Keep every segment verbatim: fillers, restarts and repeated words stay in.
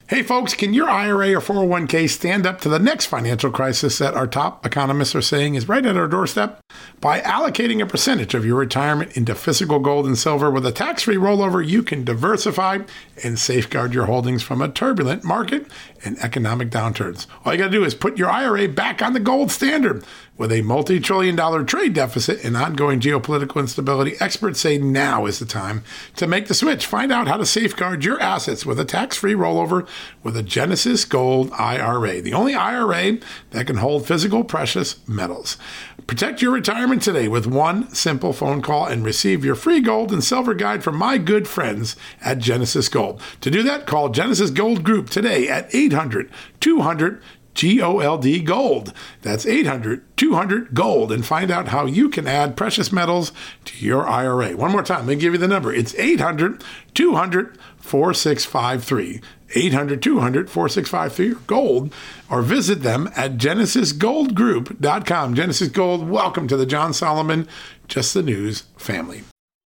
Hey folks, can your I R A or four oh one k stand up to the next financial crisis that our top economists are saying is right at our doorstep? By allocating a percentage of your retirement into physical gold and silver with a tax-free rollover, you can diversify and safeguard your holdings from a turbulent market and economic downturns. All you got to do is put your I R A back on the gold standard. With a multi-trillion dollar trade deficit and ongoing geopolitical instability, experts say now is the time to make the switch. Find out how to safeguard your assets with a tax-free rollover with a Genesis Gold I R A, the only I R A that can hold physical precious metals. Protect your retirement today with one simple phone call and receive your free gold and silver guide from my good friends at Genesis Gold. To do that, call Genesis Gold Group today at eight hundred two hundred G O L D Gold. That's eight hundred two hundred Gold, and find out how you can add precious metals to your I R A. One more time, let me give you the number. It's eight hundred two hundred four six five three. eight hundred two hundred four six five three or gold, or visit them at genesis gold group dot com. Genesis Gold, welcome to the John Solomon Just the News family.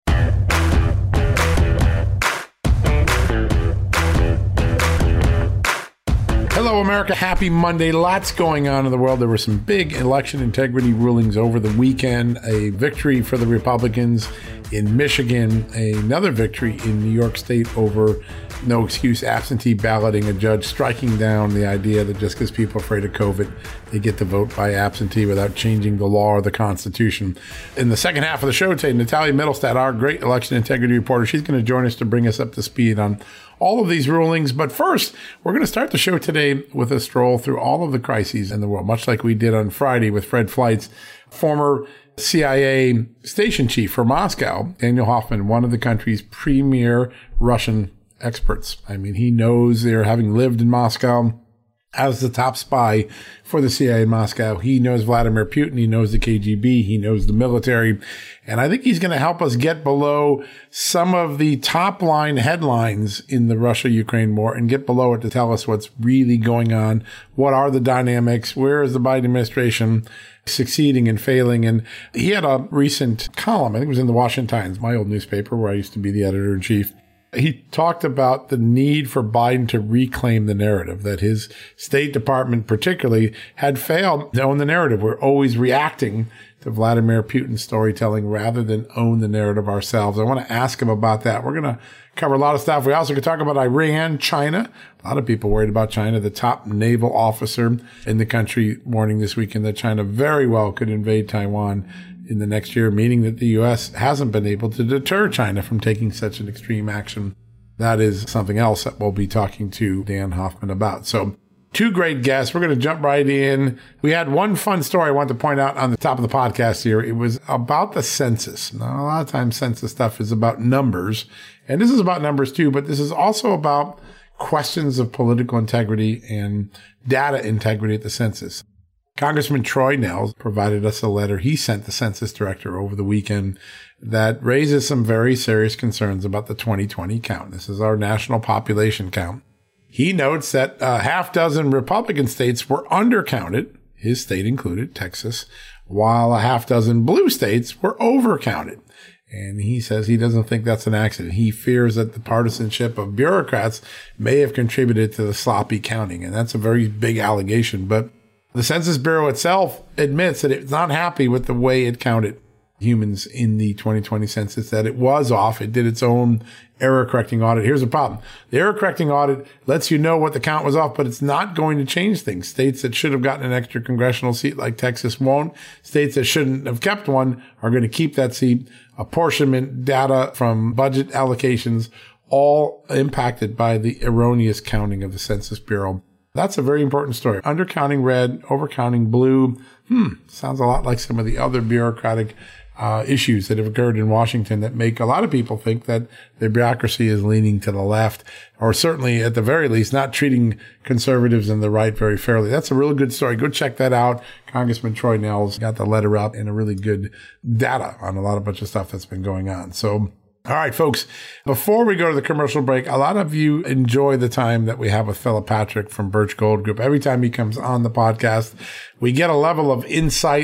Hello, America. Happy Monday. Lots going on in the world. There were some big election integrity rulings over the weekend. A victory for the Republicans in Michigan. Another victory in New York State over no excuse absentee balloting. A judge striking down the idea that just because people are afraid of COVID, they get to vote by absentee without changing the law or the Constitution. In the second half of the show today, Natalia Mittelstadt, our great election integrity reporter, she's going to join us to bring us up to speed on all of these rulings. But first, we're going to start the show today with a stroll through all of the crises in the world, much like we did on Friday with Fred Fleitz, former C I A station chief for Moscow, Daniel Hoffman, one of the country's premier Russian experts. I mean, he knows they're having lived in Moscow as the top spy for the C I A in Moscow. He knows Vladimir Putin. He knows the K G B. He knows the military. And I think he's going to help us get below some of the top line headlines in the Russia-Ukraine war and get below it to tell us what's really going on. What are the dynamics? Where is the Biden administration succeeding and failing? And he had a recent column, I think it was in the Washington Times, my old newspaper where I used to be the editor-in-chief. He talked about the need for Biden to reclaim the narrative, that his State Department particularly had failed to own the narrative. We're always reacting to Vladimir Putin's storytelling rather than own the narrative ourselves. I want to ask him about that. We're going to cover a lot of stuff. We also could talk about Iran, China. A lot of people worried about China. The top naval officer in the country warning this weekend that China very well could invade Taiwan in the next year, meaning that the U S hasn't been able to deter China from taking such an extreme action. That is something else that we'll be talking to Dan Hoffman about. So two great guests. We're going to jump right in. We had one fun story I want to point out on the top of the podcast here. It was about the census. Now, a lot of times census stuff is about numbers, and this is about numbers too, but this is also about questions of political integrity and data integrity at the census. Congressman Troy Nehls provided us a letter he sent the census director over the weekend that raises some very serious concerns about the twenty twenty count. This is our national population count. He notes that a half dozen Republican states were undercounted, his state included, Texas, while a half dozen blue states were overcounted. And he says he doesn't think that's an accident. He fears that the partisanship of bureaucrats may have contributed to the sloppy counting. And that's a very big allegation. But the Census Bureau itself admits that it's not happy with the way it counted humans in the twenty twenty census, that it was off. It did its own error correcting audit. Here's the problem. The error correcting audit lets you know what the count was off, but it's not going to change things. States that should have gotten an extra congressional seat like Texas won't. States that shouldn't have kept one are going to keep that seat. Apportionment data from budget allocations, all impacted by the erroneous counting of the Census Bureau. That's a very important story. Undercounting red, overcounting blue. Hmm, sounds a lot like some of the other bureaucratic uh, issues that have occurred in Washington that make a lot of people think that the bureaucracy is leaning to the left, or certainly at the very least not treating conservatives and the right very fairly. That's a really good story. Go check that out. Congressman Troy Nehls got the letter up and a really good data on a lot of bunch of stuff that's been going on. So, all right, folks, before we go to the commercial break, a lot of you enjoy the time that we have with Philip Patrick from Birch Gold Group. Every time he comes on the podcast, we get a level of insight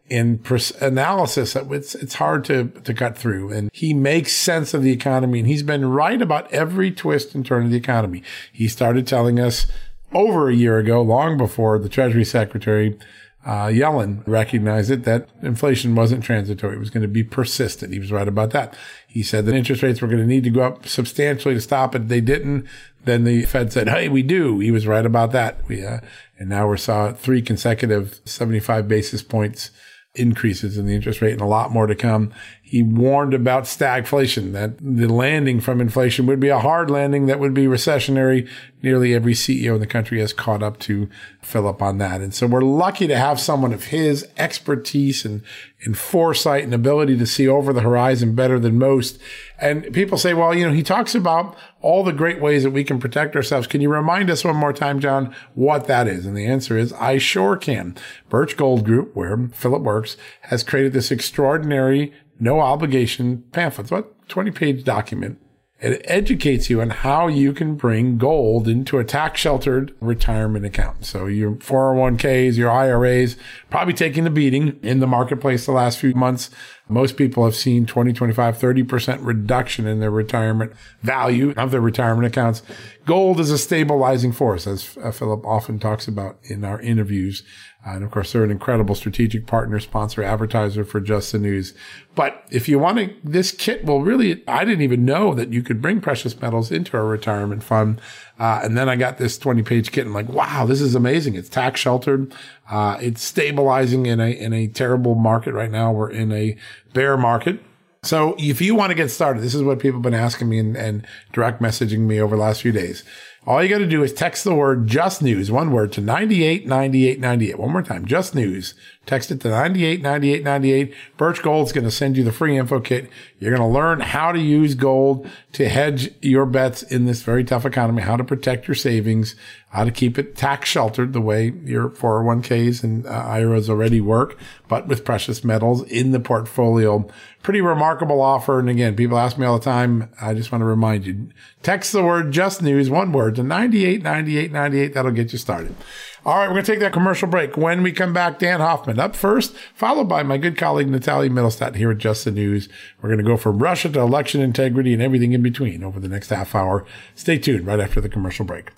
in pers- analysis that it's, it's hard to, to cut through. And he makes sense of the economy, and he's been right about every twist and turn of the economy. He started telling us over a year ago, long before the Treasury Secretary Uh, Yellen recognized it, that inflation wasn't transitory. It was going to be persistent. He was right about that. He said that interest rates were going to need to go up substantially to stop it. They didn't. Then the Fed said, hey, we do. He was right about that. We, uh, and now we saw three consecutive seventy-five basis points increases in the interest rate and a lot more to come. He warned about stagflation, that the landing from inflation would be a hard landing that would be recessionary. Nearly every C E O in the country has caught up to Philip on that. And so we're lucky to have someone of his expertise and, and foresight and ability to see over the horizon better than most. And people say, well, you know, he talks about all the great ways that we can protect ourselves. Can you remind us one more time, John, what that is? And the answer is, I sure can. Birch Gold Group, where Philip works, has created this extraordinary no obligation pamphlet. It's about a twenty page document. It educates you on how you can bring gold into a tax sheltered retirement account. So your four oh one k's, your I R A's, probably taking the beating in the marketplace the last few months. Most people have seen twenty, twenty-five, thirty percent reduction in their retirement value of their retirement accounts. Gold is a stabilizing force, as uh, Philip often talks about in our interviews. Uh, and of course, they're an incredible strategic partner, sponsor, advertiser for Just the News. But if you want to, this kit will really, I didn't even know that you could bring precious metals into a retirement fund. Uh, and then I got this twenty page kit and I'm like, wow, this is amazing. It's tax sheltered. Uh, it's stabilizing in a, in a terrible market right now. We're in a bear market. So if you want to get started, this is what people have been asking me and, and direct messaging me over the last few days. All you got to do is text the word Just News, one word, to nine eight nine eight nine eight. One more time, Just News. Text it to nine eight nine eight nine eight. Birch Gold's going to send you the free info kit. You're going to learn how to use gold to hedge your bets in this very tough economy, how to protect your savings, how to keep it tax sheltered the way your four oh one k's and uh, I R As already work, but with precious metals in the portfolio. Pretty remarkable offer. And again, people ask me all the time. I just want to remind you, text the word Just News, one word, to nine eight nine eight nine eight. That'll get you started. All right, we're going to take that commercial break. When we come back, Dan Hoffman up first, followed by my good colleague Natalia Mittelstadt here at Just the News. We're going to go from Russia to election integrity and everything in between over the next half hour. Stay tuned right after the commercial break.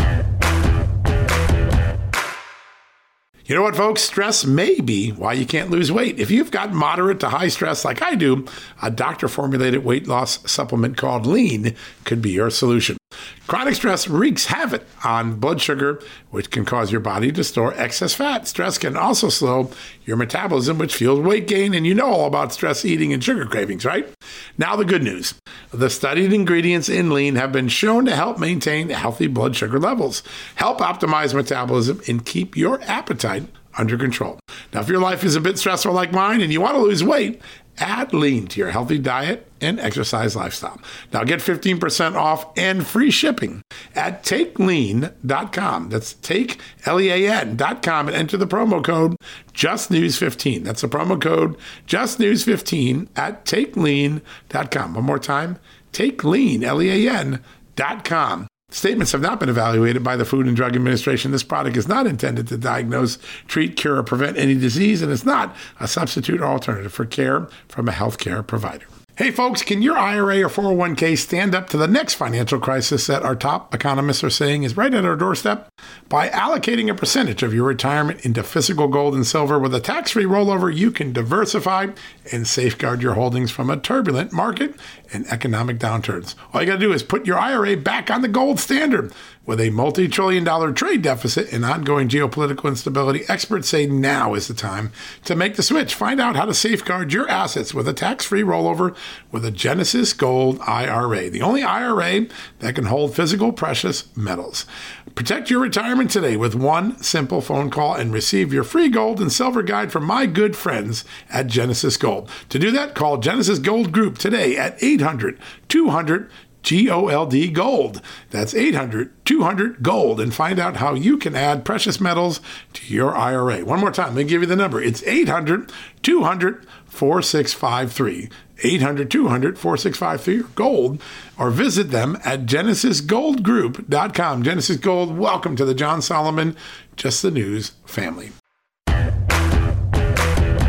You know what, folks? Stress may be why you can't lose weight. If you've got moderate to high stress like I do, a doctor-formulated weight loss supplement called Lean could be your solution. Chronic stress wreaks havoc on blood sugar, which can cause your body to store excess fat. Stress can also slow your metabolism, which fuels weight gain. And you know all about stress eating and sugar cravings, right? Now the good news. The studied ingredients in Lean have been shown to help maintain healthy blood sugar levels, help optimize metabolism, and keep your appetite under control. Now, if your life is a bit stressful like mine and you want to lose weight, add Lean to your healthy diet and exercise lifestyle. Now get fifteen percent off and free shipping at take lean dot com. That's take, L E A N dot com, and enter the promo code just news fifteen. That's the promo code just news fifteen at take lean dot com. One more time, take lean, L E A N dot com. Statements have not been evaluated by the Food and Drug Administration. This product is not intended to diagnose, treat, cure, or prevent any disease, and is not a substitute or alternative for care from a healthcare provider. Hey folks, can your I R A or four oh one k stand up to the next financial crisis that our top economists are saying is right at our doorstep? By allocating a percentage of your retirement into physical gold and silver with a tax-free rollover, you can diversify and safeguard your holdings from a turbulent market and economic downturns. All you got to do is put your I R A back on the gold standard. With a multi-trillion dollar trade deficit and ongoing geopolitical instability, experts say now is the time to make the switch. Find out how to safeguard your assets with a tax-free rollover with a Genesis Gold I R A, the only I R A that can hold physical precious metals. Protect your retirement today with one simple phone call and receive your free gold and silver guide from my good friends at Genesis Gold. To do that, call Genesis Gold Group today at eight hundred two hundred G O L D Gold. That's eight hundred two hundred GOLD, and find out how you can add precious metals to your I R A. One more time, let me give you the number. It's eight hundred two hundred four six five three. eight hundred two hundred four six five three gold, or visit them at genesis gold group dot com. Genesis Gold, welcome to the John Solomon Just the News family.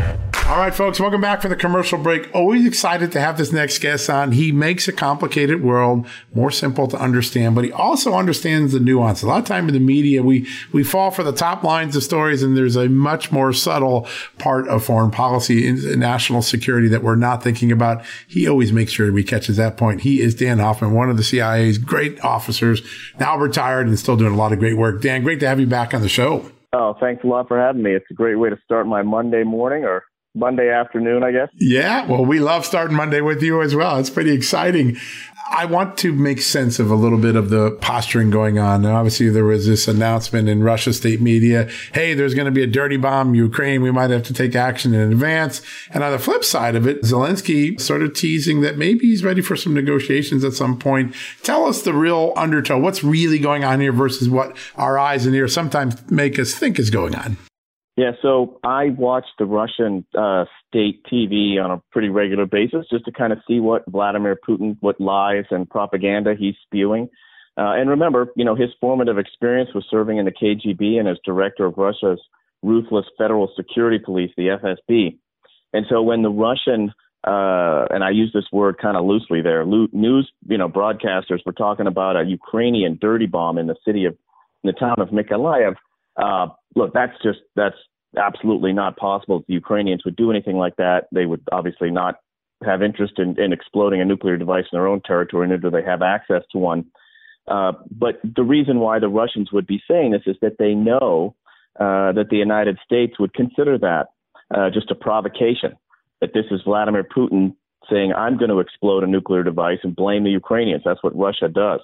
All right, folks, welcome back for the commercial break. Always excited to have this next guest on. He makes a complicated world more simple to understand, but he also understands the nuance. A lot of time in the media, we, we fall for the top lines of stories, and there's a much more subtle part of foreign policy and national security that we're not thinking about. He always makes sure we catches that point. He is Dan Hoffman, one of the C I A's great officers, now retired and still doing a lot of great work. Dan, great to have you back on the show. Oh, thanks a lot for having me. It's a great way to start my Monday morning, or Monday afternoon, I guess. Yeah, well, we love starting Monday with you as well. It's pretty exciting. I want to make sense of a little bit of the posturing going on. Now, obviously, there was this announcement in Russia's state media, hey, there's going to be a dirty bomb in Ukraine. We might have to take action in advance. And on the flip side of it, Zelensky sort of teasing that maybe he's ready for some negotiations at some point. Tell us the real undertow. What's really going on here versus what our eyes and ears sometimes make us think is going on? Yeah, so I watch the Russian uh, state T V on a pretty regular basis just to kind of see what Vladimir Putin, what lies and propaganda he's spewing. Uh, and remember, you know, his formative experience was serving in the K G B and as director of Russia's ruthless Federal Security Police, the F S B. And so when the Russian, uh, and I use this word kind of loosely there, lo- news, you know, broadcasters were talking about a Ukrainian dirty bomb in the city of, in the town of Mykolaiv. Uh, look, that's just, that's absolutely not possible. If the Ukrainians would do anything like that, they would obviously not have interest in, in exploding a nuclear device in their own territory, nor do they have access to one. Uh, but the reason why the Russians would be saying this is that they know uh, that the United States would consider that uh, just a provocation, that this is Vladimir Putin saying, I'm going to explode a nuclear device and blame the Ukrainians. That's what Russia does.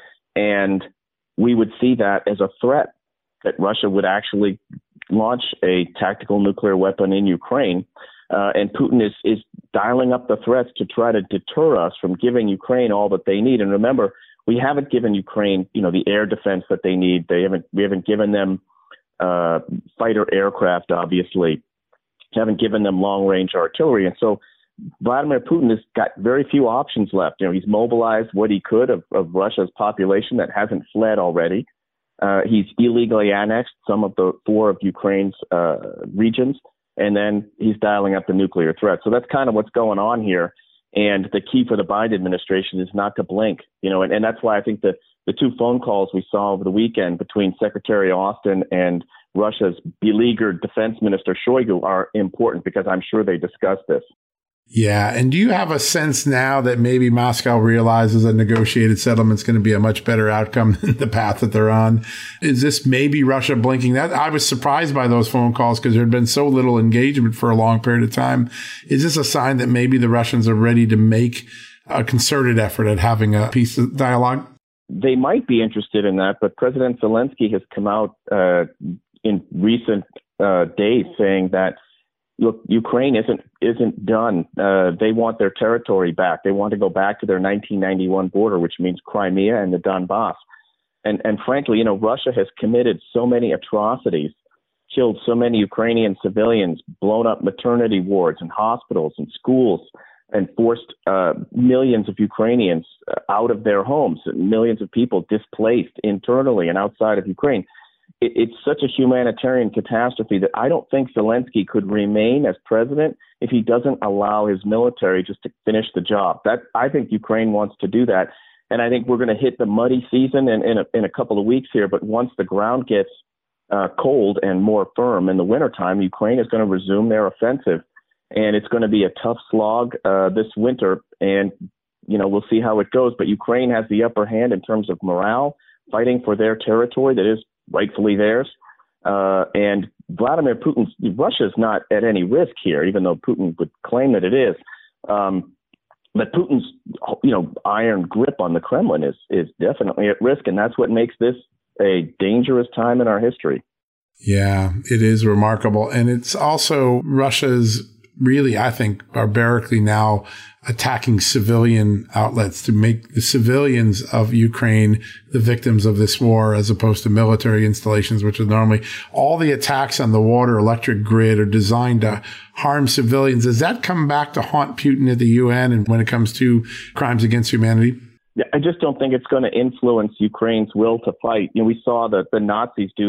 And we would see that as a threat, that Russia would actually launch a tactical nuclear weapon in Ukraine. Uh, and Putin is, is dialing up the threats to try to deter us from giving Ukraine all that they need. And remember, we haven't given Ukraine, you know, the air defense that they need. They haven't, we haven't given them uh, fighter aircraft, obviously. We haven't given them long-range artillery. And so Vladimir Putin has got very few options left. You know, he's mobilized what he could of, of Russia's population that hasn't fled already. Uh, he's illegally annexed some of the four of Ukraine's uh, regions, and then he's dialing up the nuclear threat. So that's kind of what's going on here. And the key for the Biden administration is not to blink, you know, and, and that's why I think the, the two phone calls we saw over the weekend between Secretary Austin and Russia's beleaguered Defense Minister Shoigu are important, because I'm sure they discussed this. Yeah. And do you have a sense now that maybe Moscow realizes a negotiated settlement is going to be a much better outcome than the path that they're on? Is this maybe Russia blinking? That I was surprised by those phone calls because there had been so little engagement for a long period of time. Is this a sign that maybe the Russians are ready to make a concerted effort at having a peace dialogue? They might be interested in that, but President Zelensky has come out uh, in recent uh, days saying that, look, Ukraine isn't isn't done. Uh, they want their territory back. They want to go back to their nineteen ninety-one border, which means Crimea and the Donbass. And and frankly, you know, Russia has committed so many atrocities, killed so many Ukrainian civilians, blown up maternity wards and hospitals and schools, and forced uh, millions of Ukrainians out of their homes, millions of people displaced internally and outside of Ukraine. It, it's such a humanitarian catastrophe that I don't think Zelensky could remain as president if he doesn't allow his military just to finish the job. That I think Ukraine wants to do that. And I think we're going to hit the muddy season in, in, a, in a couple of weeks here. But once the ground gets uh, cold and more firm in the wintertime, Ukraine is going to resume their offensive. And it's going to be a tough slog uh, this winter. And, you know, we'll see how it goes. But Ukraine has the upper hand in terms of morale, fighting for their territory that is rightfully theirs. Uh, and Vladimir Putin's, Russia's not at any risk here, even though Putin would claim that it is. Um, but Putin's, you know, iron grip on the Kremlin is is definitely at risk. And that's what makes this a dangerous time in our history. Yeah, it is remarkable. And it's also Russia's really, I think, barbarically now attacking civilian outlets to make the civilians of Ukraine the victims of this war, as opposed to military installations, which are normally all the attacks on the water, electric grid are designed to harm civilians. Does that come back to haunt Putin at the U N and when it comes to crimes against humanity? Yeah, I just don't think it's going to influence Ukraine's will to fight. You know, we saw that the Nazis do that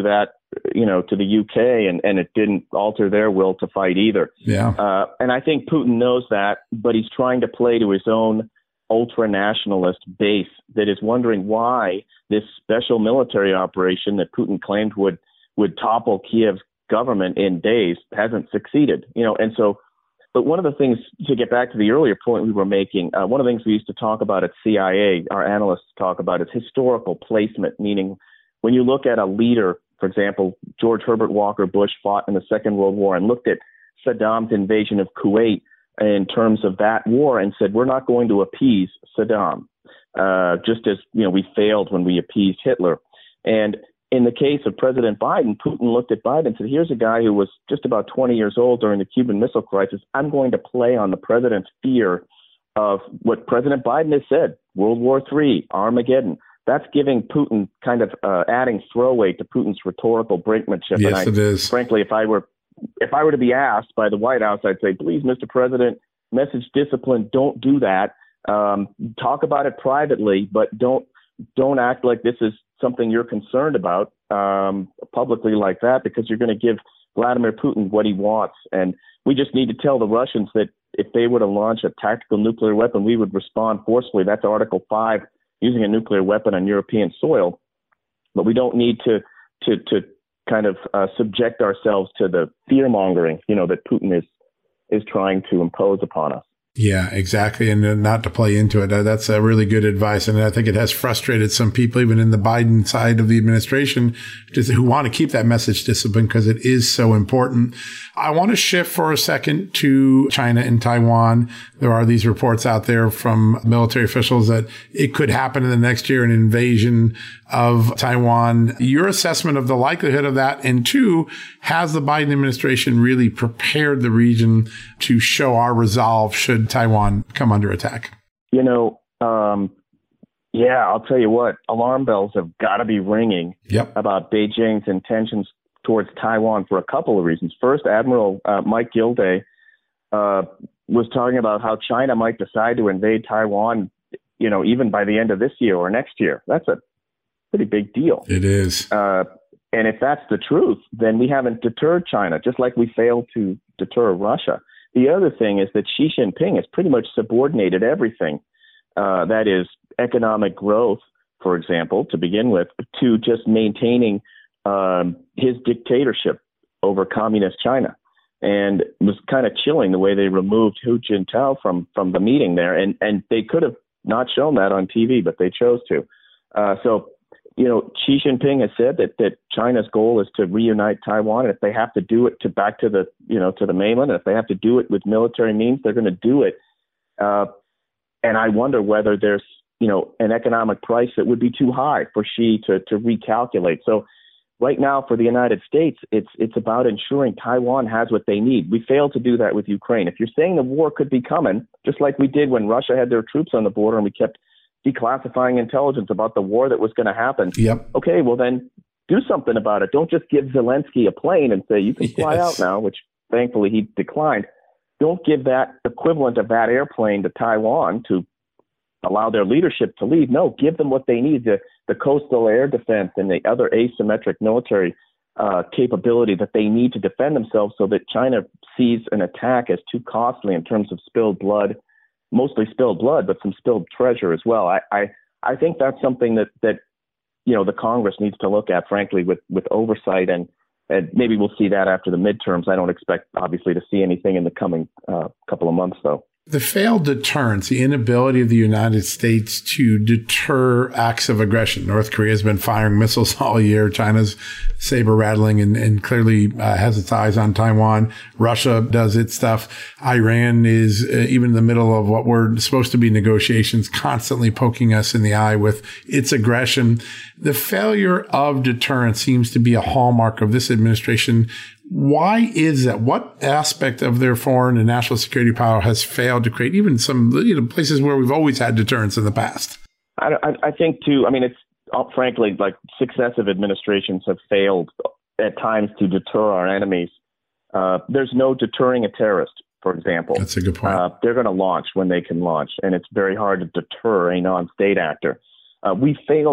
you know, to the U K, and, and it didn't alter their will to fight either. Yeah. Uh, and I think Putin knows that, but he's trying to play to his own ultra-nationalist base that is wondering why this special military operation that Putin claimed would would topple Kiev's government in days hasn't succeeded. You know, and so, but one of the things, to get back to the earlier point we were making, uh, one of the things we used to talk about at C I A, our analysts talk about, is historical placement, meaning when you look at a leader, for example, George Herbert Walker Bush fought in the Second World War and looked at Saddam's invasion of Kuwait in terms of that war and said, we're not going to appease Saddam, uh, just as, you know, we failed when we appeased Hitler. And in the case of President Biden, Putin looked at Biden and said, here's a guy who was just about twenty years old during the Cuban Missile Crisis. I'm going to play on the president's fear of what President Biden has said, World War Three, Armageddon. That's giving Putin kind of uh, adding throwaway to Putin's rhetorical brinkmanship. Yes, and I, it is. Frankly, if I were if I were to be asked by the White House, I'd say, please, Mister President, message discipline. Don't do that. Um, talk about it privately, but don't don't act like this is something you're concerned about um, publicly like that, because you're going to give Vladimir Putin what he wants. And we just need to tell the Russians that if they were to launch a tactical nuclear weapon, we would respond forcefully. That's Article five, using a nuclear weapon on European soil. But we don't need to to to kind of uh, subject ourselves to the fear mongering, you know, that Putin is is trying to impose upon us. Yeah, exactly. And not to play into it. That's a really good advice. And I think it has frustrated some people, even in the Biden side of the administration, just who want to keep that message discipline because it is so important. I want to shift for a second to China and Taiwan. There are these reports out there from military officials that it could happen in the next year, an invasion of Taiwan. Your assessment of the likelihood of that, and two, has the Biden administration really prepared the region to show our resolve should Taiwan come under attack? You know, um, yeah, I'll tell you what, alarm bells have got to be ringing yep. about Beijing's intentions towards Taiwan for a couple of reasons. First, Admiral uh, Mike Gilday uh, was talking about how China might decide to invade Taiwan, you know, even by the end of this year or next year. That's a pretty big deal. It is. Uh, and if that's the truth, then we haven't deterred China, just like we failed to deter Russia. The other thing is that Xi Jinping has pretty much subordinated everything, uh, that is economic growth, for example, to begin with, to just maintaining um, his dictatorship over communist China. And it was kind of chilling the way they removed Hu Jintao from, from the meeting there. And, and they could have not shown that on T V, but they chose to. Uh, so, you know, Xi Jinping has said that, that China's goal is to reunite Taiwan. And if they have to do it to back to the, you know, to the mainland, and if they have to do it with military means, they're going to do it. Uh, and I wonder whether there's, you know, an economic price that would be too high for Xi to, to recalculate. So right now for the United States, it's, it's about ensuring Taiwan has what they need. We failed to do that with Ukraine. If you're saying the war could be coming, just like we did when Russia had their troops on the border and we kept declassifying intelligence about the war that was going to happen. Yep. Okay, well then do something about it. Don't just give Zelensky a plane and say you can fly yes. out now, which thankfully he declined. Don't give that equivalent of that airplane to Taiwan to allow their leadership to lead. No, give them what they need, the, the coastal air defense and the other asymmetric military uh, capability that they need to defend themselves, so that China sees an attack as too costly in terms of spilled blood, mostly spilled blood, but some spilled treasure as well. I, I, I think that's something that, that, you know, the Congress needs to look at, frankly, with, with oversight, and, and maybe we'll see that after the midterms. I don't expect, obviously, to see anything in the coming uh, couple of months, though. The failed deterrence, the inability of the United States to deter acts of aggression. North Korea has been firing missiles all year. China's saber rattling and, and clearly uh, has its eyes on Taiwan. Russia does its stuff. Iran is uh, even in the middle of what were supposed to be negotiations, constantly poking us in the eye with its aggression. The failure of deterrence seems to be a hallmark of this administration. Why is that? What aspect of their foreign and national security power has failed to create even some, you know, places where we've always had deterrence in the past? I, I, I think, too, I mean, it's uh, frankly, like successive administrations have failed at times to deter our enemies. Uh, there's no deterring a terrorist, for example. That's a good point. Uh, they're going to launch when they can launch, and it's very hard to deter a non-state actor. Uh, we failed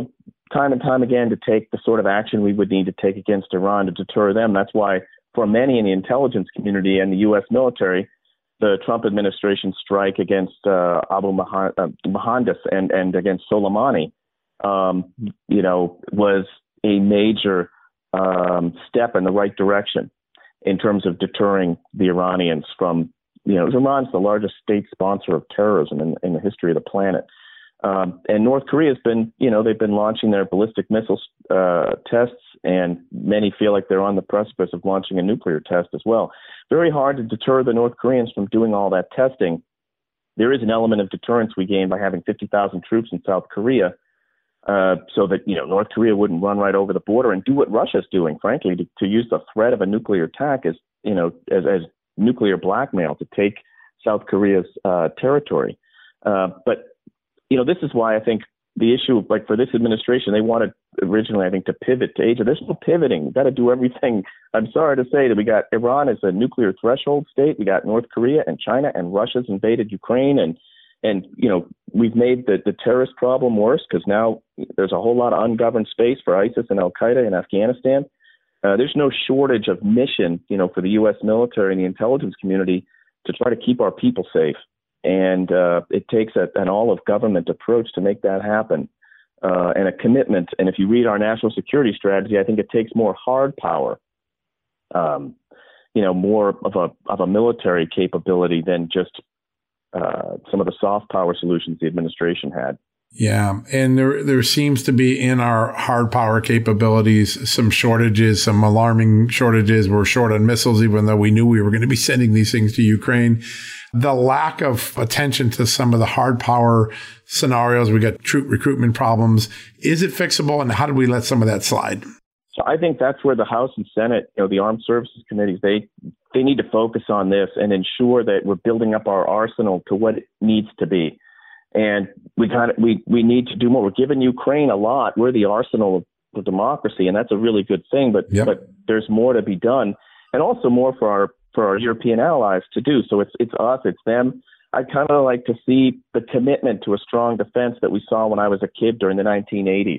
time and time again to take the sort of action we would need to take against Iran to deter them. That's why for many in the intelligence community and the U S military, the Trump administration strike against uh, Abu Mohandas and, and against Soleimani, um, you know, was a major um, step in the right direction in terms of deterring the Iranians from, you know, Iran's the largest state sponsor of terrorism in, in the history of the planet. Um, and North Korea has been, you know, they've been launching their ballistic missile uh, tests, and many feel like they're on the precipice of launching a nuclear test as well. Very hard to deter the North Koreans from doing all that testing. There is an element of deterrence we gain by having fifty thousand troops in South Korea, uh, so that, you know, North Korea wouldn't run right over the border and do what Russia's doing, frankly, to, to use the threat of a nuclear attack as, you know, as, as nuclear blackmail to take South Korea's uh, territory. Uh, but You know, this is why I think the issue, like for this administration, they wanted originally, I think, to pivot to Asia. There's no pivoting. We've got to do everything. I'm sorry to say that we got Iran as a nuclear threshold state. We got North Korea and China, and Russia's invaded Ukraine. And, and you know, we've made the, the terrorist problem worse because now there's a whole lot of ungoverned space for ISIS and Al-Qaeda in Afghanistan. Uh, there's no shortage of mission, you know, for the U S military and the intelligence community to try to keep our people safe. And uh, it takes a, an all-of-government approach to make that happen, uh, and a commitment. And if you read our national security strategy, I think it takes more hard power, um, you know, more of a of a military capability than just uh, some of the soft power solutions the administration had. Yeah, and there there seems to be in our hard power capabilities some shortages, some alarming shortages. We're short on missiles, even though we knew we were going to be sending these things to Ukraine. The lack of attention to some of the hard power scenarios, we got troop recruitment problems. Is it fixable, and how do we let some of that slide? So I think that's where the House and Senate, you know, the Armed Services Committees, they they need to focus on this and ensure that we're building up our arsenal to what it needs to be. And we kind of we we need to do more. We're giving Ukraine a lot. We're the arsenal of, of democracy, and that's a really good thing. But yep. but there's more to be done, and also more for our for our European allies to do. So it's it's us, it's them. I kind of like to see the commitment to a strong defense that we saw when I was a kid during the nineteen eighties.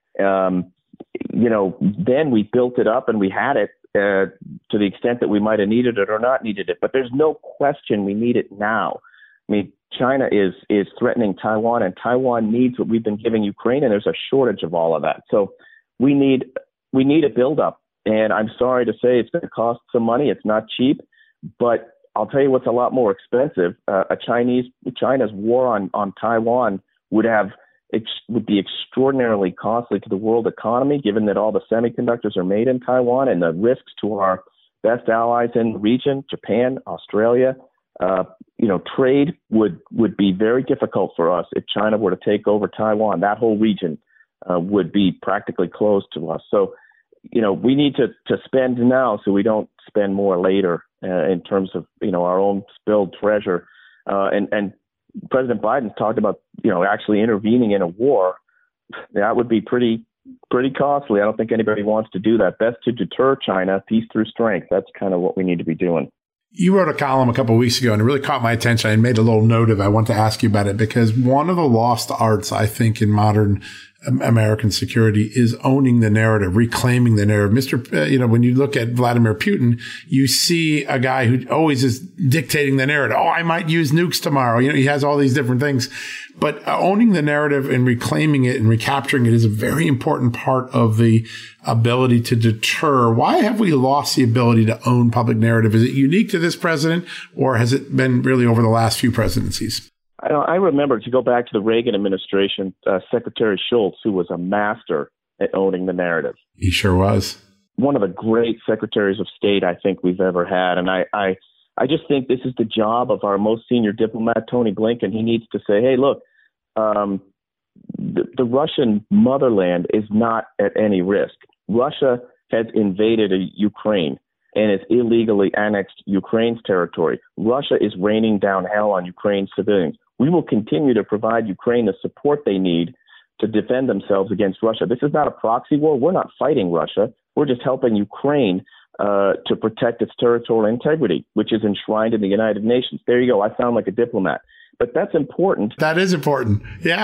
Um, you know, then we built it up and we had it uh, to the extent that we might have needed it or not needed it. But there's no question we need it now. I mean, China is is threatening Taiwan, and Taiwan needs what we've been giving Ukraine, and there's a shortage of all of that. So we need we need a buildup, and I'm sorry to say it's going to cost some money. It's not cheap, but I'll tell you what's a lot more expensive. Uh, a Chinese China's war on on Taiwan would have ex, would be extraordinarily costly to the world economy, given that all the semiconductors are made in Taiwan, and the risks to our best allies in the region, Japan, Australia. Uh, you know, trade would, would be very difficult for us if China were to take over Taiwan. That whole region uh, would be practically closed to us. So, you know, we need to, to spend now so we don't spend more later uh, in terms of, you know, our own spilled treasure. Uh, and, and President Biden talked about, you know, actually intervening in a war. That would be pretty, pretty costly. I don't think anybody wants to do that. Best to deter China, peace through strength. That's kind of what we need to be doing. You wrote a column a couple of weeks ago, and it really caught my attention. I made a little note of it. I want to ask you about it because one of the lost arts, I think, in modern American security is owning the narrative, reclaiming the narrative. Mister Uh, you know, when you look at Vladimir Putin, you see a guy who always is dictating the narrative. Oh, I might use nukes tomorrow. You know, he has all these different things. But owning the narrative and reclaiming it and recapturing it is a very important part of the ability to deter. Why have we lost the ability to own public narrative? Is it unique to this president, or has it been really over the last few presidencies? I, I remember, to go back to the Reagan administration, uh, Secretary Shultz, who was a master at owning the narrative. He sure was. One of the great secretaries of state I think we've ever had. And I, I, I just think this is the job of our most senior diplomat, Tony Blinken. He needs to say, hey, look, um, the, the Russian motherland is not at any risk. Russia has invaded a Ukraine and has illegally annexed Ukraine's territory. Russia is raining down hell on Ukraine's civilians. We will continue to provide Ukraine the support they need to defend themselves against Russia. This is not a proxy war. We're not fighting Russia. We're just helping Ukraine uh, to protect its territorial integrity, which is enshrined in the United Nations. There you go. I sound like a diplomat. But that's important. That is important. Yeah.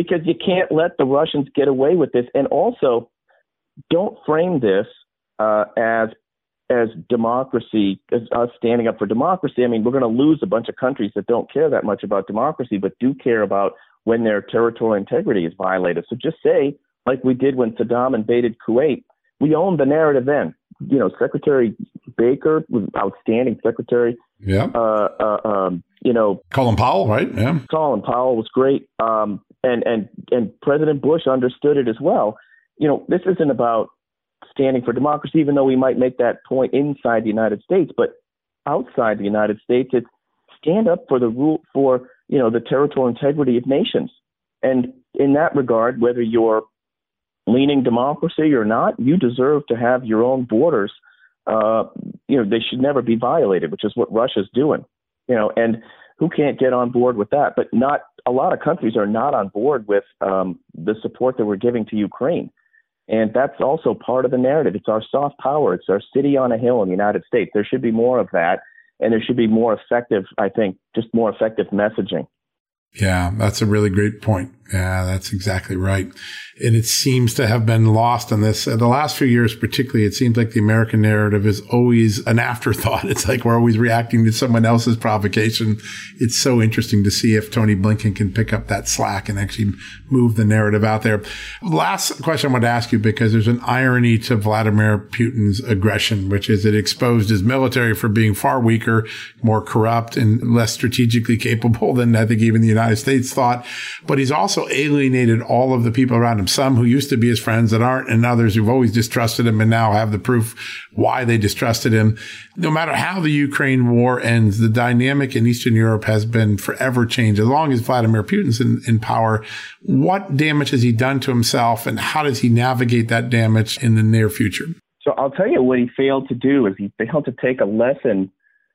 because you can't let the Russians get away with this. And also, don't frame this uh, as as democracy, as us standing up for democracy. I mean, we're going to lose a bunch of countries that don't care that much about democracy, but do care about when their territorial integrity is violated. So just say, like we did when Saddam invaded Kuwait, we owned the narrative then. You know, Secretary Baker was outstanding secretary. Yeah. Uh, uh, um, you know, Colin Powell, right? Yeah. Colin Powell was great. Um, and, and, and President Bush understood it as well. You know, this isn't about standing for democracy, even though we might make that point inside the United States, but outside the United States, it's stand up for the rule for, you know, the territorial integrity of nations. And in that regard, whether you're leaning democracy or not, you deserve to have your own borders. Uh, you know, they should never be violated, which is what Russia's doing, you know, and who can't get on board with that? But not a lot of countries are not on board with um, the support that we're giving to Ukraine. And that's also part of the narrative. It's our soft power. It's our city on a hill in the United States. There should be more of that. And there should be more effective, I think, just more effective messaging. Yeah, that's a really great point. Yeah, that's exactly right. And it seems to have been lost on this. In the last few years, particularly, it seems like the American narrative is always an afterthought. It's like we're always reacting to someone else's provocation. It's so interesting to see if Tony Blinken can pick up that slack and actually move the narrative out there. Last question I want to ask you, because there's an irony to Vladimir Putin's aggression, which is it exposed his military for being far weaker, more corrupt, and less strategically capable than I think even the United States thought. But he's also alienated all of the people around him, some who used to be his friends that aren't, and others who've always distrusted him and now have the proof why they distrusted him. No matter how the Ukraine war ends, the dynamic in Eastern Europe has been forever changed. As long as Vladimir Putin's in, in power, what damage has he done to himself, and how does he navigate that damage in the near future? So I'll tell you what he failed to do is he failed to take a lesson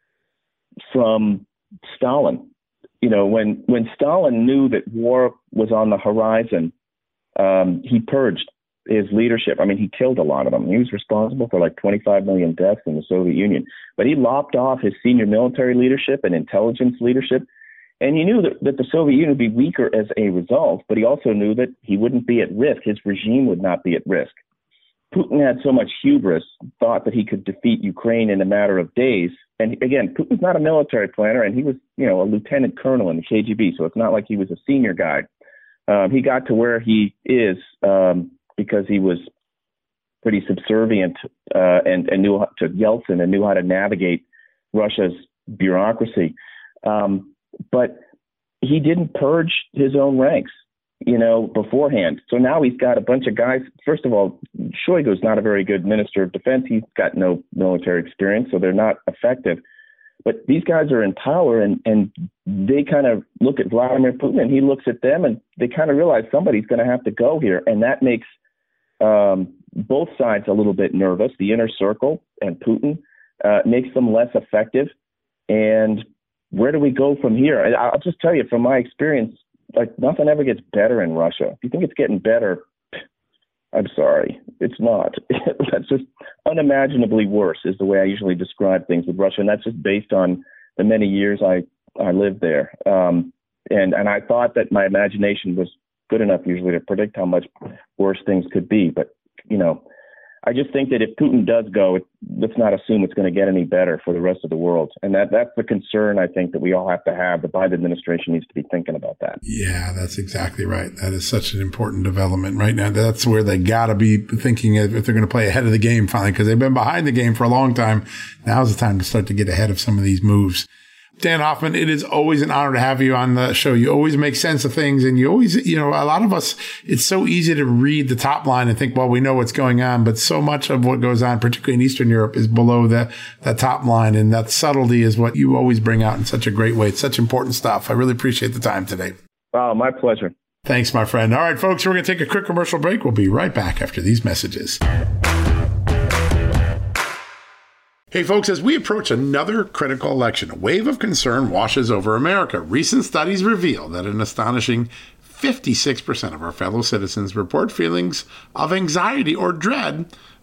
from Stalin. You know, when, when Stalin knew that war was on the horizon, um, he purged his leadership. I mean, he killed a lot of them. He was responsible for like twenty-five million deaths in the Soviet Union. But he lopped off his senior military leadership and intelligence leadership. And he knew that, that the Soviet Union would be weaker as a result, but he also knew that he wouldn't be at risk. His regime would not be at risk. Putin had so much hubris, thought that he could defeat Ukraine in a matter of days. And again, Putin's not a military planner, and he was, you know, a lieutenant colonel in the K G B, so it's not like he was a senior guy. Um, he got to where he is um, because he was pretty subservient uh, and, and knew how to Yeltsin and knew how to navigate Russia's bureaucracy. Um, but he didn't purge his own ranks, you know, beforehand. So now he's got a bunch of guys. First of all, Shoigu's not a very good minister of defense. He's got no military experience, so they're not effective. But these guys are in power, and, and they kind of look at Vladimir Putin, and he looks at them, and they kind of realize somebody's going to have to go here. And that makes um, both sides a little bit nervous. The inner circle and Putin uh, makes them less effective. And where do we go from here? I, I'll just tell you from my experience, like nothing ever gets better in Russia. If you think it's getting better, I'm sorry, it's not. That's just unimaginably worse is the way I usually describe things with Russia. And that's just based on the many years I, I lived there. Um, and, and I thought that my imagination was good enough usually to predict how much worse things could be. But, you know, I just think that if Putin does go, it, let's not assume it's going to get any better for the rest of the world. And that that's the concern, I think, that we all have to have. The Biden administration needs to be thinking about that. Yeah, that's exactly right. That is such an important development right now. That's where they got to be thinking if they're going to play ahead of the game finally, because they've been behind the game for a long time. Now's the time to start to get ahead of some of these moves. Dan Hoffman, it is always an honor to have you on the show. You always make sense of things, and you always, you know, a lot of us, it's so easy to read the top line and think, well, we know what's going on, but so much of what goes on, particularly in Eastern Europe, is below the, the top line, and that subtlety is what you always bring out in such a great way. It's such important stuff. I really appreciate the time today. Oh, my pleasure. Thanks, my friend. All right, folks, we're going to take a quick commercial break. We'll be right back after these messages. Hey, folks, as we approach another critical election, a wave of concern washes over America. Recent studies reveal that an astonishing fifty-six percent of our fellow citizens report feelings of anxiety or dread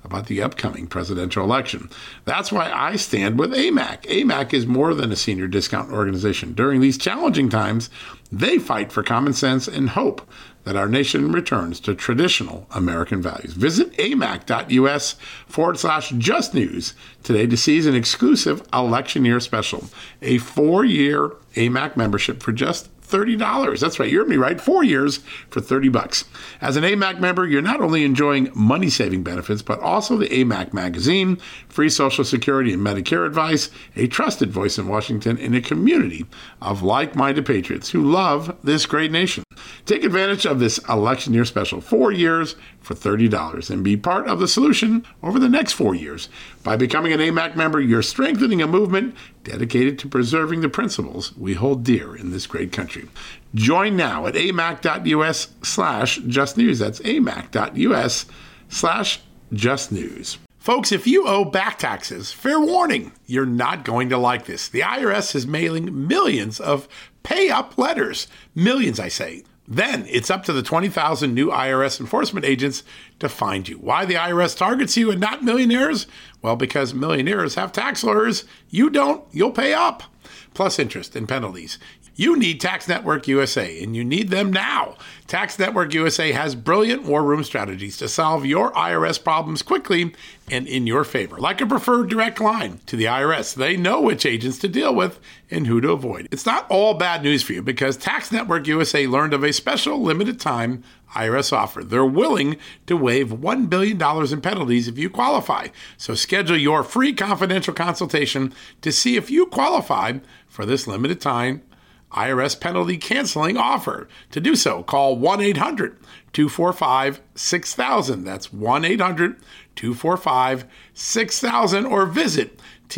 about the upcoming presidential election. That's why I stand with A M A C. A M A C is more than a senior discount organization. During these challenging times, they fight for common sense and hope that our nation returns to traditional American values. Visit amac.us forward slash just news today to seize an exclusive election year special, a four-year A M A C membership for just thirty dollars. That's right. You heard me right. Four years for thirty bucks. As an A M A C member, you're not only enjoying money-saving benefits, but also the A M A C magazine, free Social Security and Medicare advice, a trusted voice in Washington, and a community of like-minded patriots who love this great nation. Take advantage of this election year special, four years for thirty dollars, and be part of the solution over the next four years. By becoming an A M A C member, you're strengthening a movement dedicated to preserving the principles we hold dear in this great country. Join now at amac.us slash just news. That's amac.us slash just news. Folks, if you owe back taxes, fair warning, you're not going to like this. The I R S is mailing millions of pay-up letters. Millions, I say. Then it's up to the twenty thousand new I R S enforcement agents to find you. Why the I R S targets you and not millionaires? Well, because millionaires have tax lawyers. You don't, you'll pay up. Plus interest and penalties. You need Tax Network U S A, and you need them now. Tax Network U S A has brilliant war room strategies to solve your I R S problems quickly and in your favor. Like a preferred direct line to the I R S. They know which agents to deal with and who to avoid. It's not all bad news for you because Tax Network U S A learned of a special limited time I R S offer. They're willing to waive one billion dollars in penalties if you qualify. So schedule your free confidential consultation to see if you qualify for this limited time I R S penalty canceling offer. To do so, call one eight hundred two four five six thousand. That's one eight hundred two four five six thousand or visit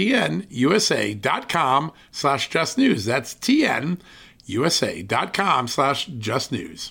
tnusa.com slash just news. That's tnusa.com slash just news.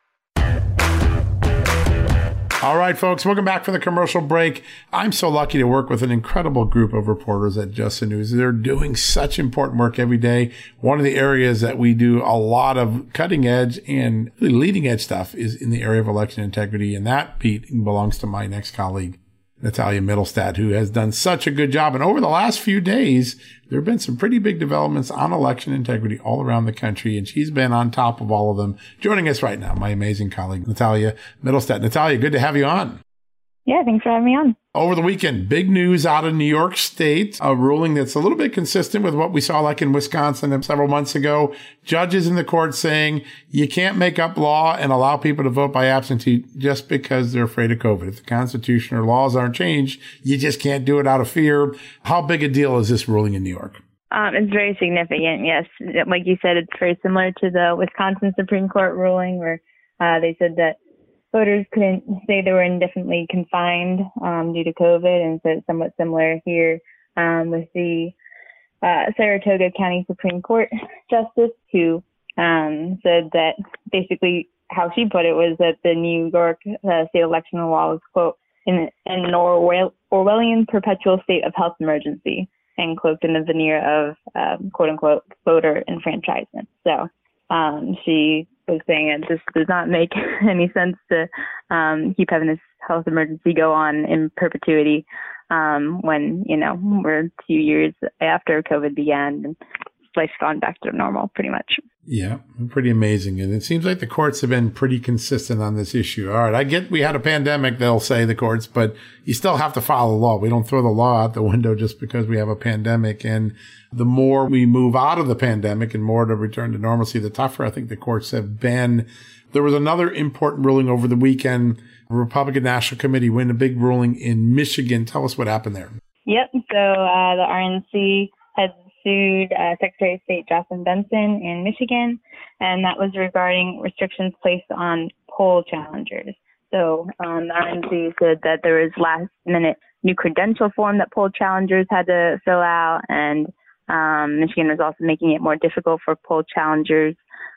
All right, folks, welcome back from the commercial break. I'm so lucky to work with an incredible group of reporters at Just the News. They're doing such important work every day. One of the areas that we do a lot of cutting edge and really leading edge stuff is in the area of election integrity. And that, Pete, belongs to my next colleague, Natalia Mittelstadt, who has done such a good job. And over the last few days, there have been some pretty big developments on election integrity all around the country, and she's been on top of all of them. Joining us right now, my amazing colleague, Natalia Mittelstadt. Natalia, good to have you on. Yeah, thanks for having me on. Over the weekend, big news out of New York State, a ruling that's a little bit consistent with what we saw like in Wisconsin several months ago. Judges in the court saying you can't make up law and allow people to vote by absentee just because they're afraid of COVID. If the Constitution or laws aren't changed, you just can't do it out of fear. How big a deal is this ruling in New York? Um, it's very significant, yes. Like you said, it's very similar to the Wisconsin Supreme Court ruling where uh, they said that voters couldn't say they were indefinitely confined um, due to COVID, and so it's somewhat similar here um, with the uh, Saratoga County Supreme Court justice who um, said that basically how she put it was that the New York uh, state election law was, quote, in an Orwell- Orwellian perpetual state of health emergency and cloaked in the veneer of, um, quote unquote, voter enfranchisement. So um, she was saying it just does not make any sense to um, keep having this health emergency go on in perpetuity um, when, you know, we're two years after COVID began and life's gone back to normal pretty much. Yeah, pretty amazing. And it seems like the courts have been pretty consistent on this issue. All right, I get we had a pandemic, they'll say the courts, but you still have to follow the law. We don't throw the law out the window just because we have a pandemic. And the more we move out of the pandemic and more to return to normalcy, the tougher I think the courts have been. There was another important ruling over the weekend. The Republican National Committee win a big ruling in Michigan. Tell us what happened there. Yep. So uh, the R N C had sued uh, Secretary of State Jocelyn Benson in Michigan, and that was regarding restrictions placed on poll challengers. So um, the R N C said that there was last-minute new credential form that poll challengers had to fill out, and um, Michigan was also making it more difficult for poll challengers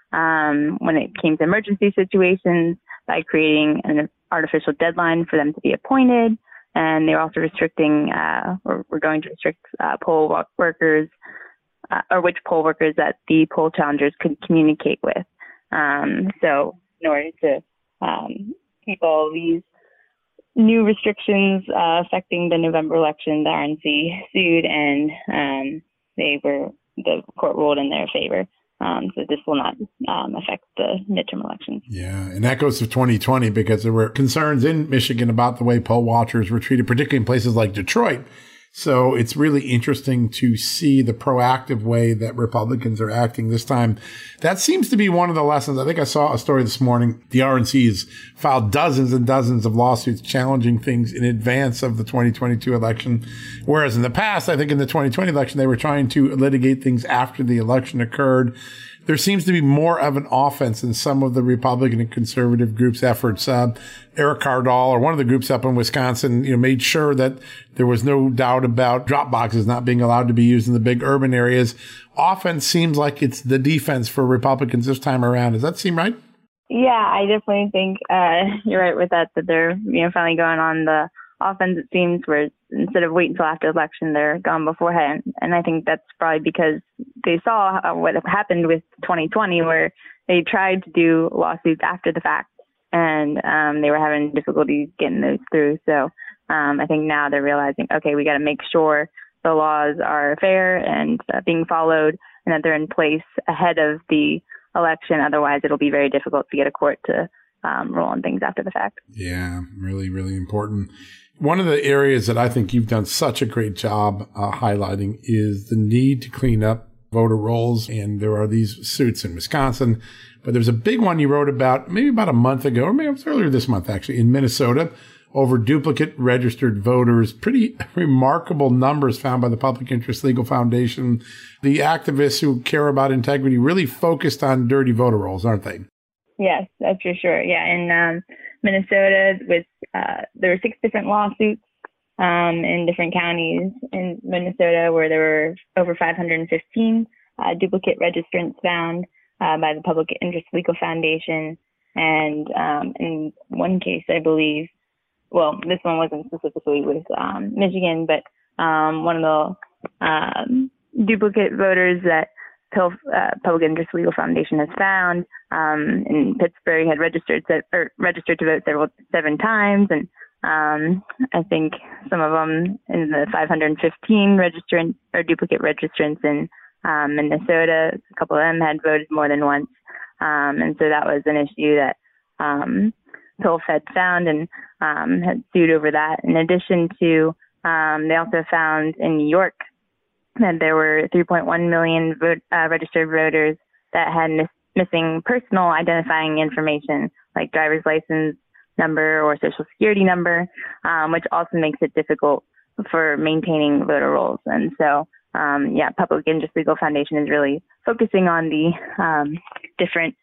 um, when it came to emergency situations by creating an artificial deadline for them to be appointed. And they were also restricting, uh, or we're going to restrict uh, poll workers, uh, or which poll workers that the poll challengers could communicate with. Um, so in order to um, keep all these new restrictions uh, affecting the November election, the R N C sued, and um, they were the court ruled in their favor. Um, so this will not um, affect the midterm elections. Yeah, and that goes to twenty twenty because there were concerns in Michigan about the way poll watchers were treated, particularly in places like Detroit. So it's really interesting to see the proactive way that Republicans are acting this time. That seems to be one of the lessons. I think I saw a story this morning. The R N C has filed dozens and dozens of lawsuits challenging things in advance of the twenty twenty-two election. Whereas in the past, I think in the twenty twenty election, they were trying to litigate things after the election occurred. There seems to be more of an offense in some of the Republican and conservative groups' efforts. Uh, Eric Kardal, or one of the groups up in Wisconsin, you know, made sure that there was no doubt about drop boxes not being allowed to be used in the big urban areas. Offense seems like it's the defense for Republicans this time around. Does that seem right? Yeah, I definitely think uh, you're right with that, that they're, you know, finally going on the offense, it seems, where instead of waiting until after the election, they're gone beforehand. And I think that's probably because they saw what happened with twenty twenty, where they tried to do lawsuits after the fact, and um, they were having difficulty getting those through. So um, I think now they're realizing, okay, we got to make sure the laws are fair and uh, being followed, and that they're in place ahead of the election. Otherwise, it'll be very difficult to get a court to um, rule on things after the fact. Yeah, really, really important. One of the areas that I think you've done such a great job uh, highlighting is the need to clean up voter rolls. And there are these suits in Wisconsin, but there's a big one you wrote about maybe about a month ago, or maybe it was earlier this month, actually, in Minnesota, over duplicate registered voters. Pretty remarkable numbers found by the Public Interest Legal Foundation. The activists who care about integrity really focused on dirty voter rolls, aren't they? Yes, that's for sure. Yeah, in um, Minnesota, with uh, there were six different lawsuits um, in different counties in Minnesota, where there were over five hundred fifteen uh, duplicate registrants found uh, by the Public Interest Legal Foundation. And um, in one case, I believe, well, this one wasn't specifically with um, Michigan, but um, one of the um, duplicate voters that Pill, uh, Public Interest Legal Foundation has found um, in Pittsburgh had registered or registered to vote several seven times, and um, I think some of them in the five hundred fifteen registrant or duplicate registrants in um, Minnesota, a couple of them had voted more than once, um, and so that was an issue that um, P I L F had found and um, had sued over that. In addition to, um, they also found in New York that there were three point one million vote, uh, registered voters that had miss, missing personal identifying information, like driver's license number or social security number, um, which also makes it difficult for maintaining voter rolls. And so, um, yeah, Public Interest Legal Foundation is really focusing on the um, different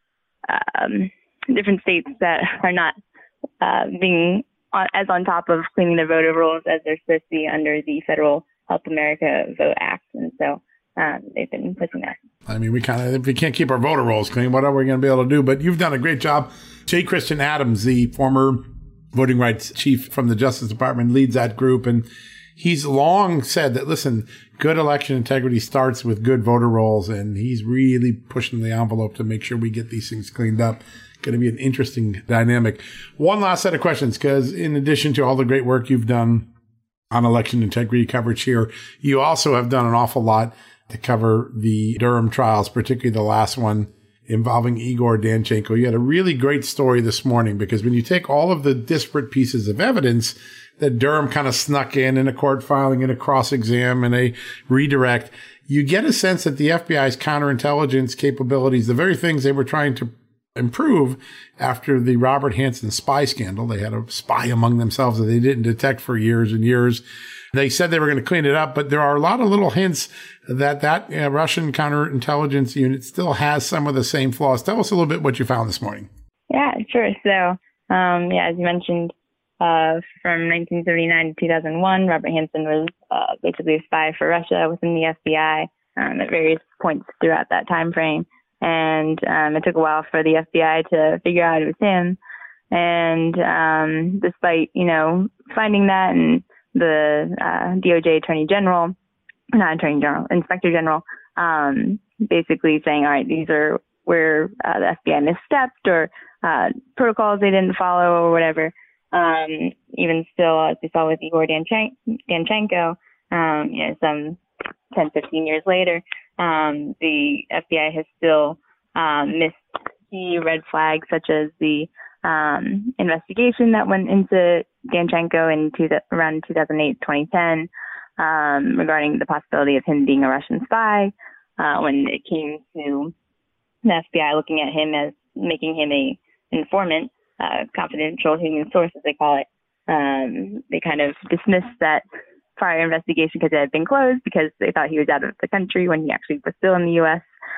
um, different states that are not uh, being on, as on top of cleaning their voter rolls as they're supposed to be under the federal Help America Vote Act. And so um, they've been pushing that. I mean, we kind of, if we can't keep our voter rolls clean, what are we going to be able to do? But you've done a great job. J. Christian Adams, the former voting rights chief from the Justice Department, leads that group. And he's long said that, listen, good election integrity starts with good voter rolls. And he's really pushing the envelope to make sure we get these things cleaned up. Going to be an interesting dynamic. One last set of questions, because in addition to all the great work you've done on election integrity coverage here, you also have done an awful lot to cover the Durham trials, particularly the last one involving Igor Danchenko. You had a really great story this morning, because when you take all of the disparate pieces of evidence that Durham kind of snuck in, in a court filing, in a cross-exam, and a redirect, you get a sense that the F B I's counterintelligence capabilities, the very things they were trying to improve after the Robert Hanssen spy scandal. They had a spy among themselves that they didn't detect for years and years. They said they were going to clean it up, but there are a lot of little hints that that uh, Russian counterintelligence unit still has some of the same flaws. Tell us a little bit what you found this morning. Yeah, sure. So, um, yeah, as you mentioned, uh, from nineteen seventy-nine to two thousand one, Robert Hanssen was uh, basically a spy for Russia within the F B I um, at various points throughout that time frame. And um, it took a while for the F B I to figure out it was him. And um, despite, you know, finding that, and the uh, D O J Attorney General, not Attorney General, Inspector General, um, basically saying, all right, these are where uh, the F B I misstepped, or uh, protocols they didn't follow or whatever. um, even still, as we saw with Igor Danchen- Danchenko, um, you know, some ten, fifteen years later, um, the F B I has still um, missed key red flags, such as the um, investigation that went into Danchenko in two, around two thousand eight, twenty ten, um, regarding the possibility of him being a Russian spy, uh, when it came to the F B I looking at him as making him a informant, uh, confidential human source, as they call it. Um, they kind of dismissed that prior investigation because it had been closed because they thought he was out of the country when he actually was still in the U S.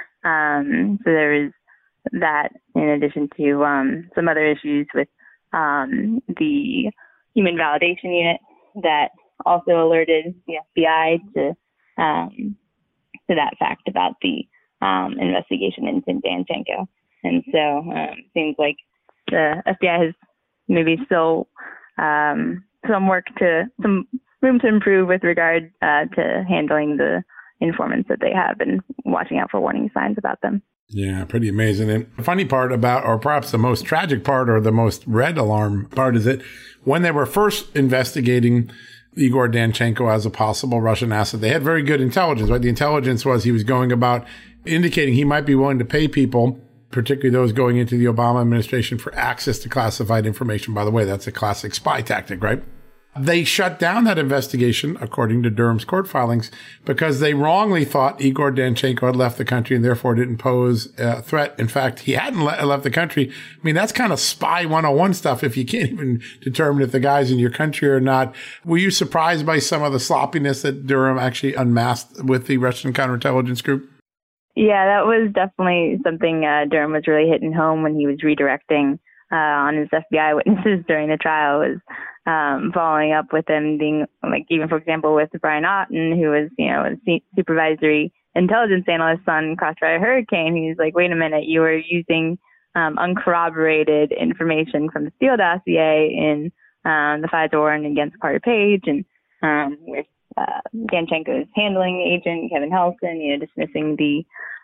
Um, so there is that, in addition to um, some other issues with um, the Human Validation Unit that also alerted the F B I to um, to that fact about the um, investigation into Danchenko. And so um, it seems like the F B I has maybe still um, some work to, some room to improve with regard uh, to handling the informants that they have and watching out for warning signs about them. Yeah, pretty amazing. And the funny part about, or perhaps the most tragic part or the most red alarm part, is that when they were first investigating Igor Danchenko as a possible Russian asset, they had very good intelligence, right? The intelligence was he was going about indicating he might be willing to pay people, particularly those going into the Obama administration, for access to classified information. By the way, that's a classic spy tactic, right? They shut down that investigation, according to Durham's court filings, because they wrongly thought Igor Danchenko had left the country and therefore didn't pose a threat. In fact, he hadn't le- left the country. I mean, that's kind of spy one oh one stuff if you can't even determine if the guy's in your country or not. Were you surprised by some of the sloppiness that Durham actually unmasked with the Russian counterintelligence group? Yeah, that was definitely something uh, Durham was really hitting home when he was redirecting uh, on his F B I witnesses during the trial, was um, following up with them being, like, even, for example, with Brian Otten, who was, you know, a supervisory intelligence analyst on Crossfire Hurricane. He was like, wait a minute, you were using um, uncorroborated information from the Steele dossier in um, the FISA warrant against Carter Page, and um, with uh, Danchenko's handling agent, Kevin Helson, you know, dismissing the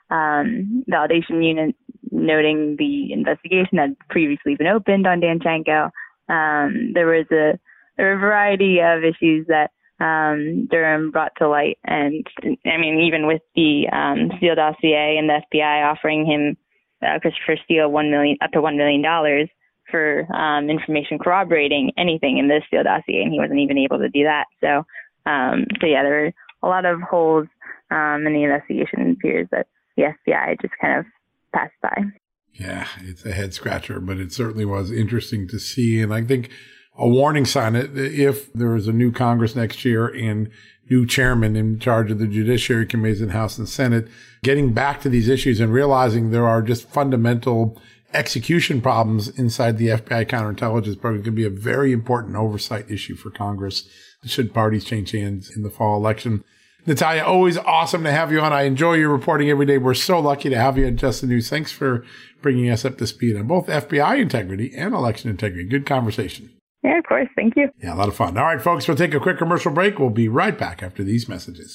um, validation unit, noting the investigation that had previously been opened on Danchenko. Um, there was a, there were a variety of issues that um, Durham brought to light. And I mean, even with the um, Steele dossier and the F B I offering him, uh, Christopher Steele, one million, up to one million dollars for um, information corroborating anything in the Steele dossier, and he wasn't even able to do that. So, um, so yeah, there were a lot of holes um, in the investigation. It appears that the F B I just kind of passed by. Yeah, it's a head scratcher, but it certainly was interesting to see. And I think a warning sign, if there is a new Congress next year and new chairman in charge of the Judiciary Committees in House and Senate, getting back to these issues and realizing there are just fundamental execution problems inside the F B I counterintelligence program could be a very important oversight issue for Congress should parties change hands in the fall election. Natalia, always awesome to have you on. I enjoy your reporting every day. We're so lucky to have you at Just the News. Thanks for bringing us up to speed on both F B I integrity and election integrity. Good conversation. Yeah, of course. Thank you. Yeah, a lot of fun. All right, folks, we'll take a quick commercial break. We'll be right back after these messages.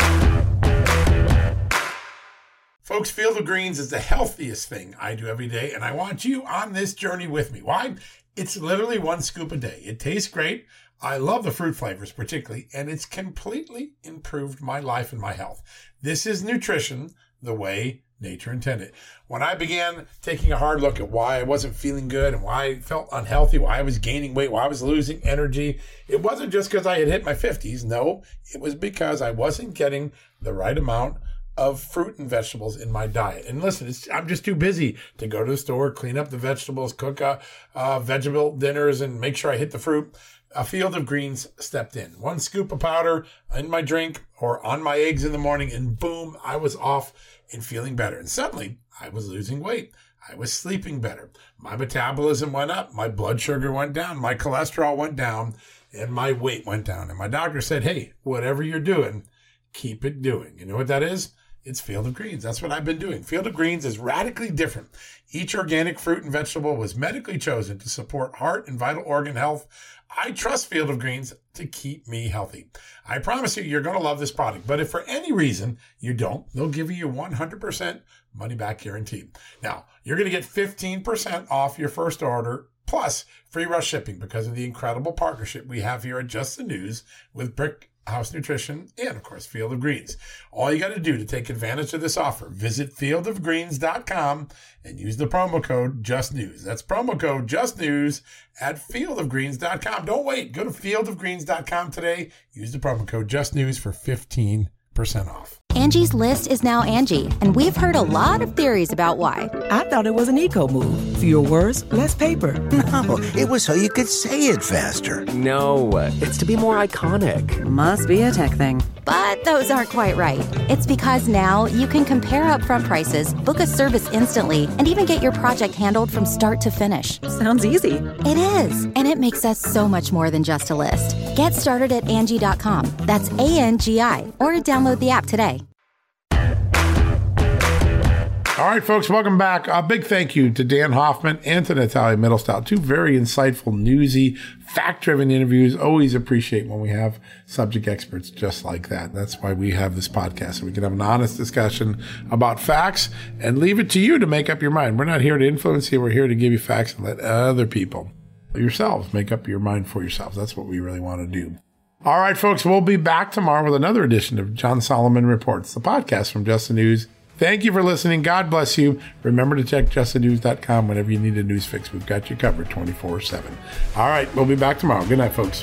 Folks, Field of Greens is the healthiest thing I do every day, and I want you on this journey with me. Why? It's literally one scoop a day. It tastes great. I love the fruit flavors particularly, and it's completely improved my life and my health. This is nutrition the way nature intended. When I began taking a hard look at why I wasn't feeling good and why I felt unhealthy, why I was gaining weight, why I was losing energy, it wasn't just because I had hit my fifties. No, it was because I wasn't getting the right amount of fruit and vegetables in my diet. And listen, it's, I'm just too busy to go to the store, clean up the vegetables, cook uh, uh, vegetable dinners, and make sure I hit the fruit. A Field of Greens stepped in. One scoop of powder in my drink or on my eggs in the morning, and boom, I was off and feeling better. And suddenly, I was losing weight. I was sleeping better. My metabolism went up. My blood sugar went down. My cholesterol went down. And my weight went down. And my doctor said, hey, whatever you're doing, keep it doing. You know what that is? It's Field of Greens. That's what I've been doing. Field of Greens is radically different. Each organic fruit and vegetable was medically chosen to support heart and vital organ health. I trust Field of Greens to keep me healthy. I promise you, you're going to love this product. But if for any reason you don't, they'll give you your one hundred percent money back guarantee. Now, you're going to get fifteen percent off your first order plus free rush shipping because of the incredible partnership we have here at Just the News with Brick House Nutrition, and of course, Field of Greens. All you got to do to take advantage of this offer, visit field of greens dot com and use the promo code JUSTNEWS. That's promo code JUSTNEWS at field of greens dot com. Don't wait. Go to field of greens dot com today. Use the promo code JUSTNEWS for fifteen percent off. Angie's List is now Angie, and we've heard a lot of theories about why. I thought it was an eco move. Fewer words, less paper. No, it was so you could say it faster. No, it's to be more iconic. Must be a tech thing. But those aren't quite right. It's because now you can compare upfront prices, book a service instantly, and even get your project handled from start to finish. Sounds easy. It is, and it makes us so much more than just a list. Get started at Angie dot com. That's A N G I, or download the app today. All right, folks, welcome back. A big thank you to Dan Hoffman and to Natalia Middlestout. Two very insightful, newsy, fact-driven interviews. Always appreciate when we have subject experts just like that. That's why we have this podcast, so we can have an honest discussion about facts and leave it to you to make up your mind. We're not here to influence you. We're here to give you facts and let other people, yourselves, make up your mind for yourselves. That's what we really want to do. All right, folks, we'll be back tomorrow with another edition of John Solomon Reports, the podcast from Just the News. Thank you for listening. God bless you. Remember to check just the news dot com whenever you need a news fix. We've got you covered twenty-four seven. All right, we'll be back tomorrow. Good night, folks.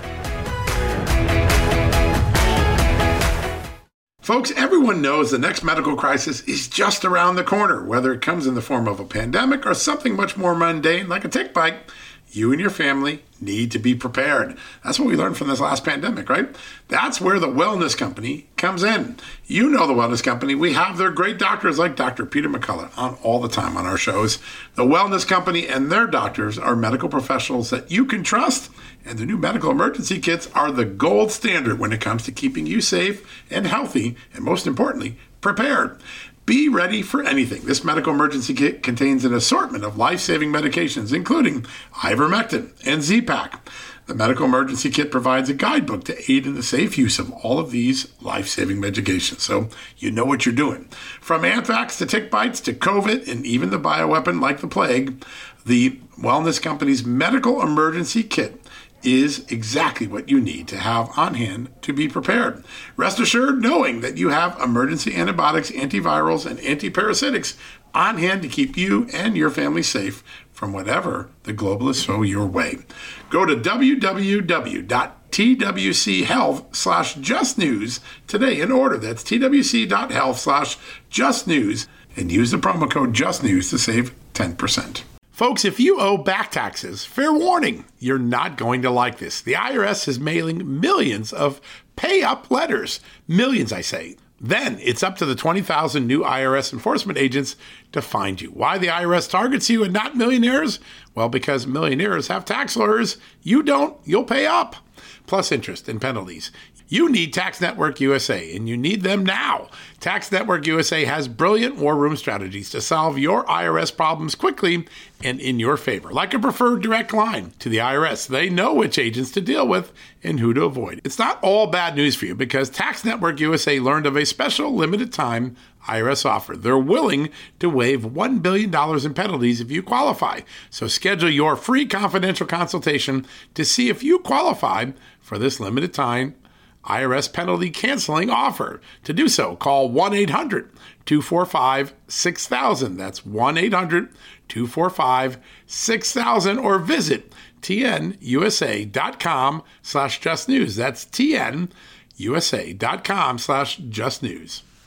Folks, everyone knows the next medical crisis is just around the corner, whether it comes in the form of a pandemic or something much more mundane like a tick bite. You and your family need to be prepared. That's what we learned from this last pandemic, right? That's where the Wellness Company comes in. You know the Wellness Company. We have their great doctors like Doctor Peter McCullough on all the time on our shows. The Wellness Company and their doctors are medical professionals that you can trust, and the new medical emergency kits are the gold standard when it comes to keeping you safe and healthy, and most importantly, prepared. Be ready for anything. This medical emergency kit contains an assortment of life-saving medications, including ivermectin and Z-Pak. The medical emergency kit provides a guidebook to aid in the safe use of all of these life-saving medications, so you know what you're doing. From anthrax to tick bites to COVID and even the bioweapon like the plague, the Wellness Company's medical emergency kit is exactly what you need to have on hand to be prepared. Rest assured knowing that you have emergency antibiotics, antivirals, and antiparasitics on hand to keep you and your family safe from whatever the globalists throw your way. Go to w w w dot t w c health slash just news today and order. That's t w c dot health slash just news and use the promo code JUSTNEWS to save ten percent. Folks, if you owe back taxes, fair warning, you're not going to like this. The I R S is mailing millions of pay-up letters. Millions, I say. Then it's up to the twenty thousand new I R S enforcement agents to find you. Why the I R S targets you and not millionaires? Well, because millionaires have tax lawyers. You don't, you'll pay up. Plus interest and penalties. You need Tax Network U S A, and you need them now. Tax Network U S A has brilliant war room strategies to solve your I R S problems quickly and in your favor, like a preferred direct line to the I R S. They know which agents to deal with and who to avoid. It's not all bad news for you because Tax Network U S A learned of a special limited time I R S offer. They're willing to waive one billion dollars in penalties if you qualify. So schedule your free confidential consultation to see if you qualify for this limited time I R S penalty canceling offer. To do so, call one eight hundred two four five six thousand. That's one eight hundred two four five six thousand or visit t n u s a dot com slash just news. That's t n u s a dot com slash just news.